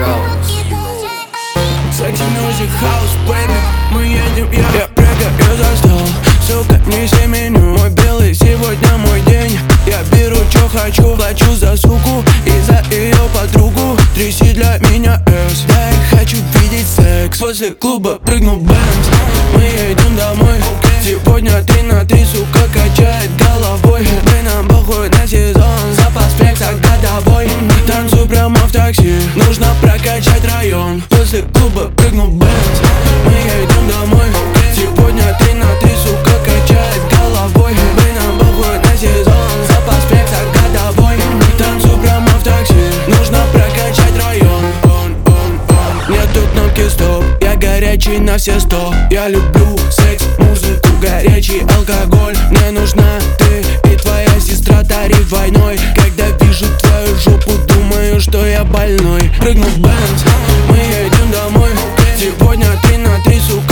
Секси мьюзик хаус, бэйби. Мы едем, я прыгаю за стол. Сука, неси меню. Мой белый, сегодня мой день. Я беру, чё хочу, плачу за суку и за ее подругу. Тряси для меня эс. Да, я хочу видеть секс. После клуба прыгнул Бенз. Мы едем домой. Сегодня 3 на 3, сука, качает головой. Мы нам похуй на сезон. Запас флекса годовой. Танцую прямо в такси. Нужно прокачать район. После клуба прыгнул Бенз. Мы едем домой. Сегодня 3 на 3, сука, качает головой. Мы нам похуй на сезон. Запас флекса годовой. Танцую прямо в такси. Нужно прокачать район. Нету кнопки стоп. Я горячий на все 100. Я люблю секс, музыку, горячий алкоголь. Мне нужна ты и твоя сестра. Тариф двойной. Когда вижу твою жопу, думаю, что я больной. Прыгнул Бенз. Мы едем домой. Сегодня 3 на 3, сука.